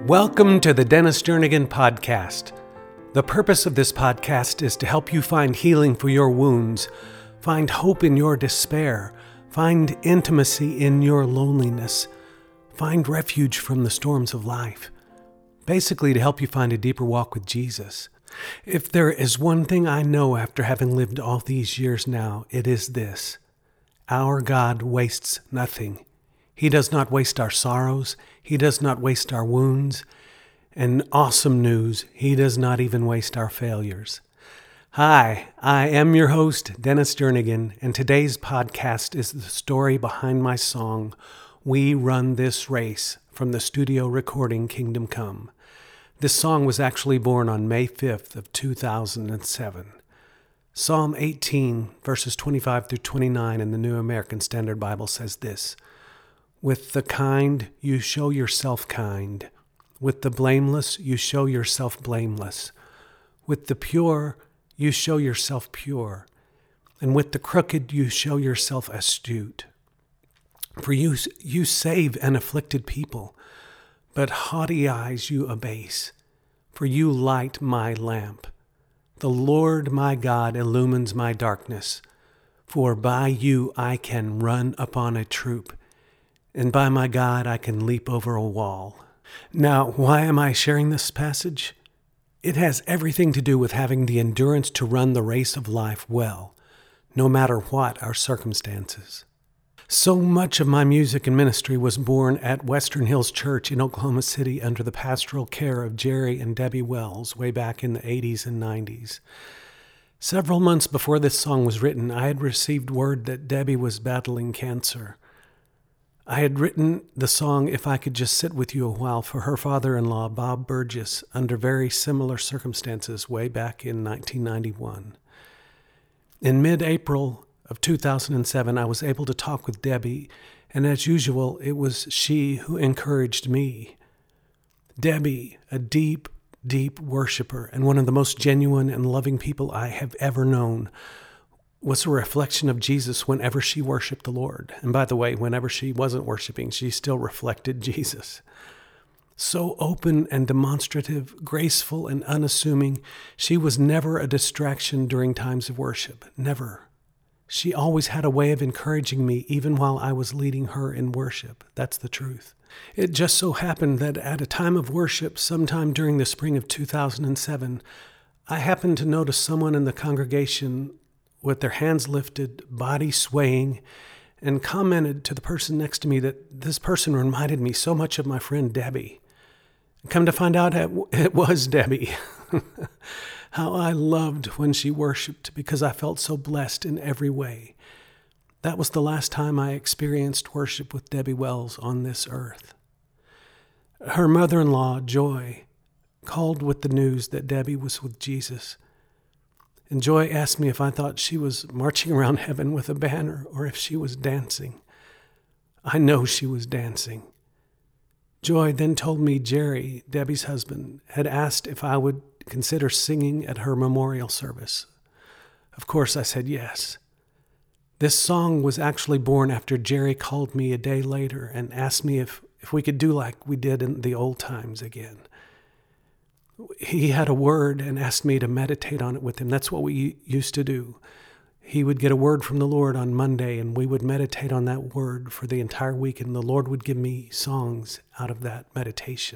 Welcome to the Dennis Jernigan Podcast. The purpose of this podcast is to help you find healing for your wounds, find hope in your despair, find intimacy in your loneliness, find refuge from the storms of life. Basically, to help you find a deeper walk with Jesus. If there is one thing I know after having lived all these years now, it is this: our God wastes nothing. He does not waste our sorrows. He does not waste our wounds. And awesome news, He does not even waste our failures. Hi, I am your host, Dennis Jernigan, and today's podcast is the story behind my song, We Run This Race, from the studio recording Kingdom Come. This song was actually born on May 5th of 2007. Psalm 18, verses 25 through 29 in the New American Standard Bible says this: With the kind, you show yourself kind. With the blameless, you show yourself blameless. With the pure, you show yourself pure. And with the crooked, you show yourself astute. For you save an afflicted people, but haughty eyes you abase. For you light my lamp. The Lord my God illumines my darkness. For by you I can run upon a troop, and by my God I can leap over a wall. Now, why am I sharing this passage? It has everything to do with having the endurance to run the race of life well, no matter what our circumstances. So much of my music and ministry was born at Western Hills Church in Oklahoma City under the pastoral care of Jerry and Debbie Wells way back in the 80s and 90s. Several months before this song was written, I had received word that Debbie was battling cancer. I had written the song If I Could Just Sit With You a While for her father-in-law, Bob Burgess, under very similar circumstances way back in 1991. In mid-April of 2007, I was able to talk with Debbie, and as usual, it was she who encouraged me. Debbie, a deep, deep worshiper and one of the most genuine and loving people I have ever known, was a reflection of Jesus whenever she worshiped the Lord. And by the way, whenever she wasn't worshiping, she still reflected Jesus. So open and demonstrative, graceful and unassuming, she was never a distraction during times of worship. Never. She always had a way of encouraging me even while I was leading her in worship. That's the truth. It just so happened that at a time of worship, sometime during the spring of 2007, I happened to notice someone in the congregation with their hands lifted, body swaying, and commented to the person next to me that this person reminded me so much of my friend Debbie. Come to find out, it was Debbie. How I loved when she worshiped because I felt so blessed in every way. That was the last time I experienced worship with Debbie Wells on this earth. Her mother-in-law, Joy, called with the news that Debbie was with Jesus. And Joy asked me if I thought she was marching around heaven with a banner or if she was dancing. I know she was dancing. Joy then told me Jerry, Debbie's husband, had asked if I would consider singing at her memorial service. Of course, I said yes. This song was actually born after Jerry called me a day later and asked me if we could do like we did in the old times again. He had a word and asked me to meditate on it with him. That's what we used to do. He would get a word from the Lord on Monday, and we would meditate on that word for the entire week, and the Lord would give me songs out of that meditation.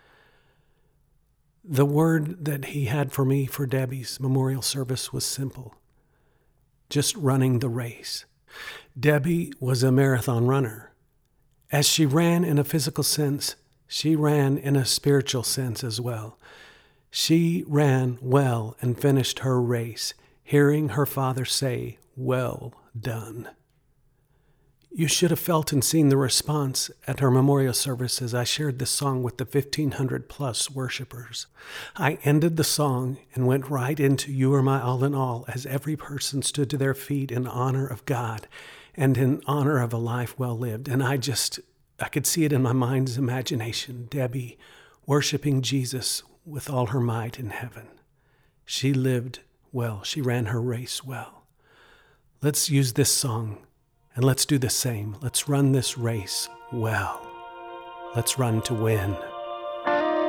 The word that he had for me for Debbie's memorial service was simple: just running the race. Debbie was a marathon runner. As she ran in a physical sense, she ran in a spiritual sense as well. She ran well and finished her race, hearing her father say, "Well done." You should have felt and seen the response at her memorial service as I shared this song with the 1,500 plus worshipers. I ended the song and went right into "You Are My All in All" as every person stood to their feet in honor of God and in honor of a life well lived. And I could see it in my mind's imagination, Debbie worshiping Jesus with all her might in heaven. She lived well. She ran her race well. Let's use this song and let's do the same. Let's run this race well. Let's run to win.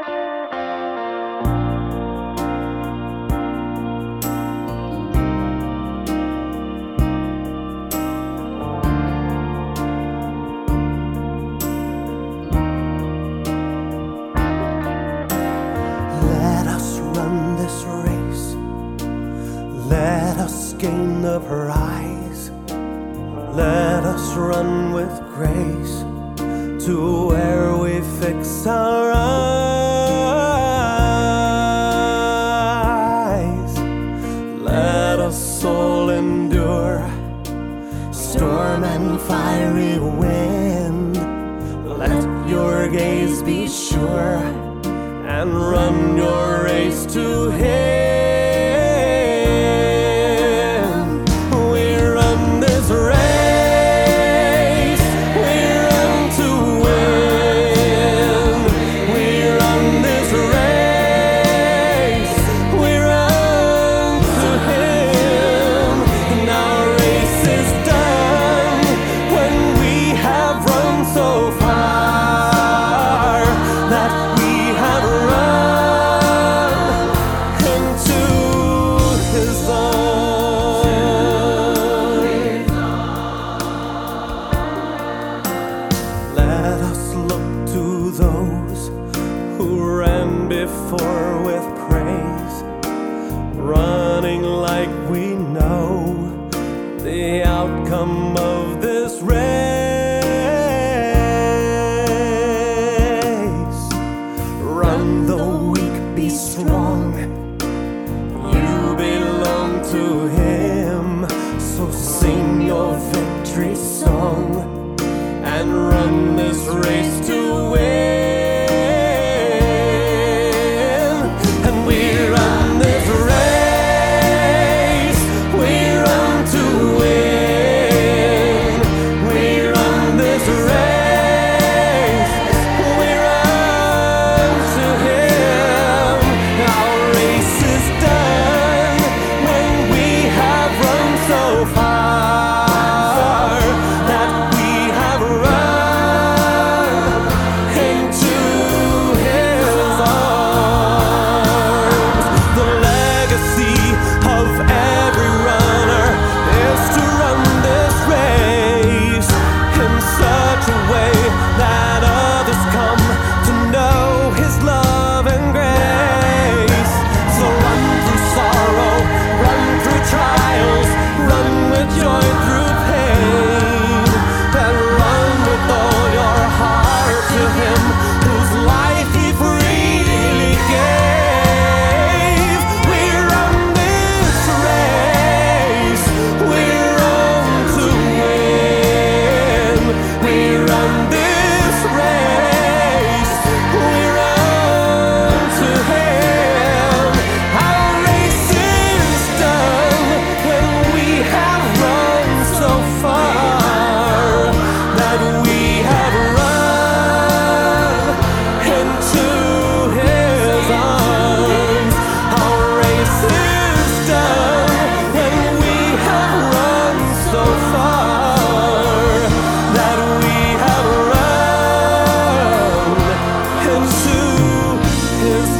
this race. Let us gain the prize. Let us run with grace to where we fix our eyes. Let us all endure storm and fiery wind. Let your gaze be sure and run your race to Him. We run this race, we run to win. We run this race, we run to Him. And our race is done when we have run so far that we have run into His arms. Let us look to those who ran before with praise, running like we know the outcome of this race. Run though weak, be strong. You belong to Him. So sing your victory song and run this race to win. And we run this race, we run to win. We run this race, we run to Him. Our race is done when we have run so far that we have run into His arms. The legacy of every runner is to run this race in such a way that others come to know His love and grace. So run through sorrow, run through trials, run with joy through pain, and run with all your heart to Him whose life He freely gave. We run this race, we run to win. We run this race, we run to Him. Our race is done when we have run so far that we have run into His arms. Our race is done when we have run so far that we have run into His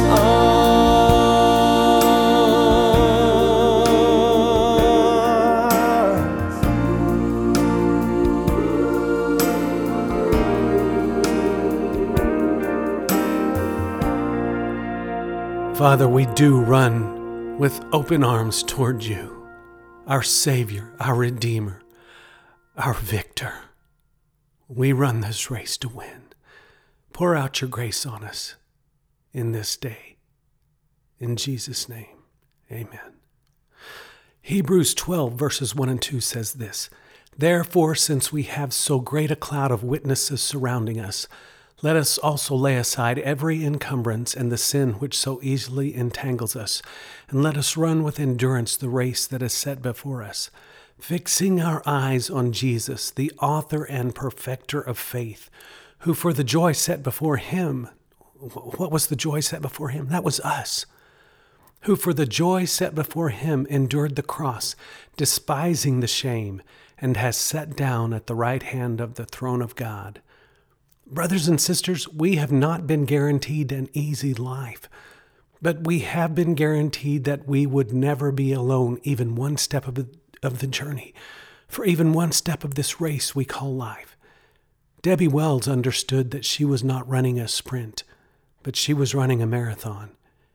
arms. Father, we do run with open arms toward You, our Savior, our Redeemer, our Victor. We run this race to win. Pour out Your grace on us in this day. In Jesus' name, amen. Hebrews 12, verses 1 and 2 says this: Therefore, since we have so great a cloud of witnesses surrounding us, let us also lay aside every encumbrance and the sin which so easily entangles us, and let us run with endurance the race that is set before us, fixing our eyes on Jesus, the author and perfecter of faith, who for the joy set before Him, what was the joy set before Him? That was us. Who for the joy set before Him endured the cross, despising the shame, and has sat down at the right hand of the throne of God. Brothers and sisters, we have not been guaranteed an easy life, but we have been guaranteed that we would never be alone even one step of the journey, for even one step of this race we call life. Debbie Wells understood that she was not running a sprint, but she was running a marathon.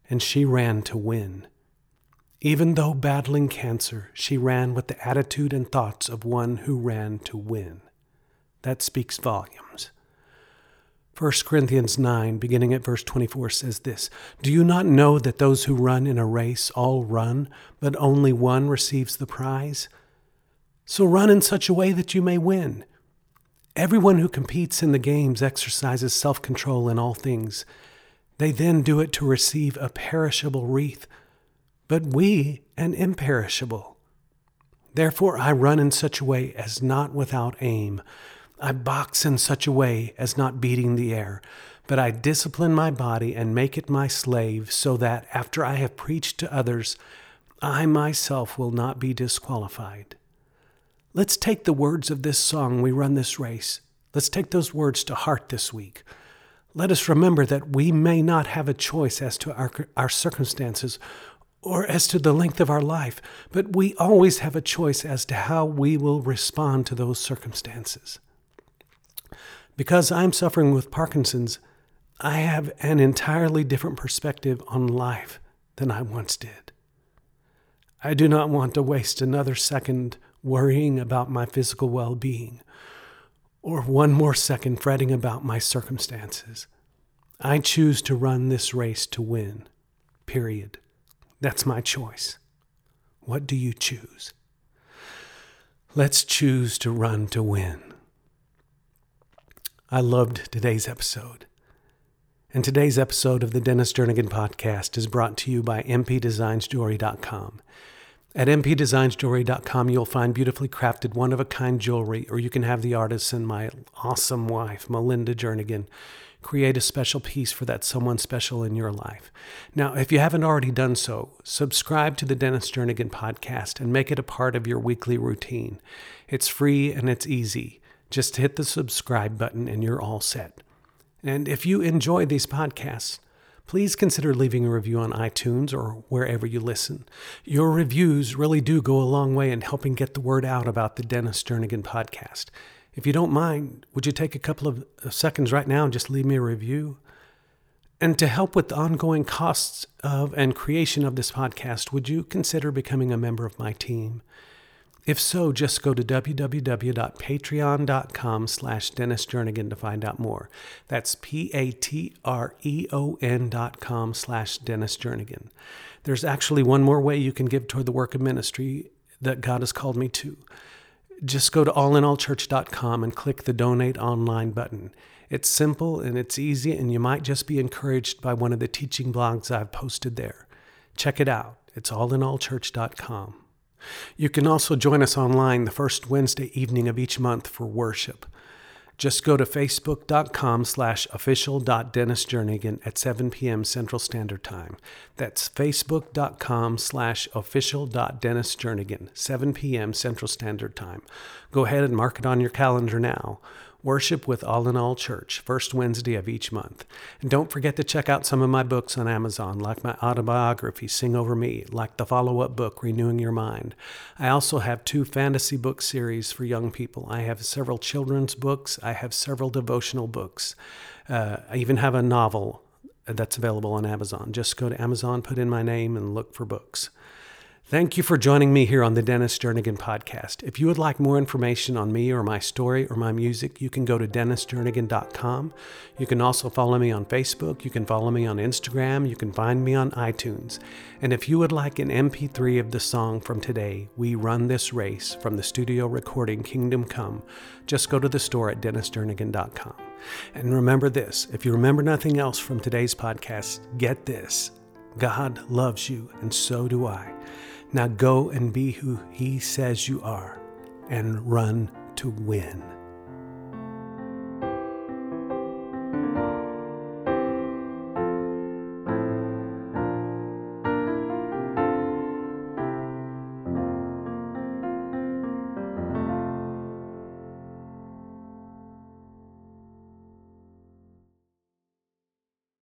and she ran to win. Even though battling cancer, she ran with the attitude and thoughts of one who ran to win. That speaks volumes. 1 Corinthians 9, beginning at verse 24, says this, "Do you not know that those who run in a race all run, but only one receives the prize? So run in such a way that you may win. Everyone who competes in the games exercises self-control in all things. They then do it to receive a perishable wreath, but we an imperishable. Therefore I run in such a way as not without aim. I box in such a way as not beating the air, but I discipline my body and make it my slave, so that after I have preached to others, I myself will not be disqualified." Let's take the words of this song, "We Run This Race." Let's take those words to heart this week. Let us remember that we may not have a choice as to our circumstances or as to the length of our life, but we always have a choice as to how we will respond to those circumstances. Because I'm suffering with Parkinson's, I have an entirely different perspective on life than I once did. I do not want to waste another second worrying about my physical well-being, or one more second fretting about my circumstances. I choose to run this race to win. Period. That's my choice. What do you choose? Let's choose to run to win. I loved today's episode. And today's episode of the Dennis Jernigan Podcast is brought to you by mpdesignsjewelry.com. At mpdesignsjewelry.com, you'll find beautifully crafted, one-of-a-kind jewelry, or you can have the artist and my awesome wife, Melinda Jernigan, create a special piece for that someone special in your life. Now, if you haven't already done so, subscribe to the Dennis Jernigan Podcast and make it a part of your weekly routine. It's free and it's easy. Just hit the subscribe button and you're all set. And if you enjoy these podcasts, please consider leaving a review on iTunes or wherever you listen. Your reviews really do go a long way in helping get the word out about the Dennis Jernigan Podcast. If you don't mind, would you take a couple of seconds right now and just leave me a review? And to help with the ongoing costs of and creation of this podcast, would you consider becoming a member of my team? If so, just go to www.patreon.com/Dennis Jernigan to find out more. That's patreon.com/Dennis Jernigan. There's actually one more way you can give toward the work of ministry that God has called me to. Just go to allinallchurch.com and click the Donate Online button. It's simple and it's easy, and you might just be encouraged by one of the teaching blogs I've posted there. Check it out. It's allinallchurch.com. You can also join us online the first Wednesday evening of each month for worship. Just go to facebook.com/official.dennisjernigan at 7 p.m. Central Standard Time. That's facebook.com/official.dennisjernigan, 7 p.m. Central Standard Time. Go ahead and mark it on your calendar now. Worship with All in All Church, first Wednesday of each month. And don't forget to check out some of my books on Amazon, like my autobiography, Sing Over Me, like the follow-up book, Renewing Your Mind. I also have 2 fantasy book series for young people. I have several children's books. I have several devotional books. I even have a novel that's available on Amazon. Just go to Amazon, put in my name, and look for books. Thank you for joining me here on the Dennis Jernigan Podcast. If you would like more information on me or my story or my music, you can go to DennisJernigan.com. You can also follow me on Facebook. You can follow me on Instagram. You can find me on iTunes. And if you would like an MP3 of the song from today, We Run This Race, from the studio recording Kingdom Come, just go to the store at DennisJernigan.com. And remember this, if you remember nothing else from today's podcast, get this. God loves you, and so do I. Now go and be who He says you are, and run to win.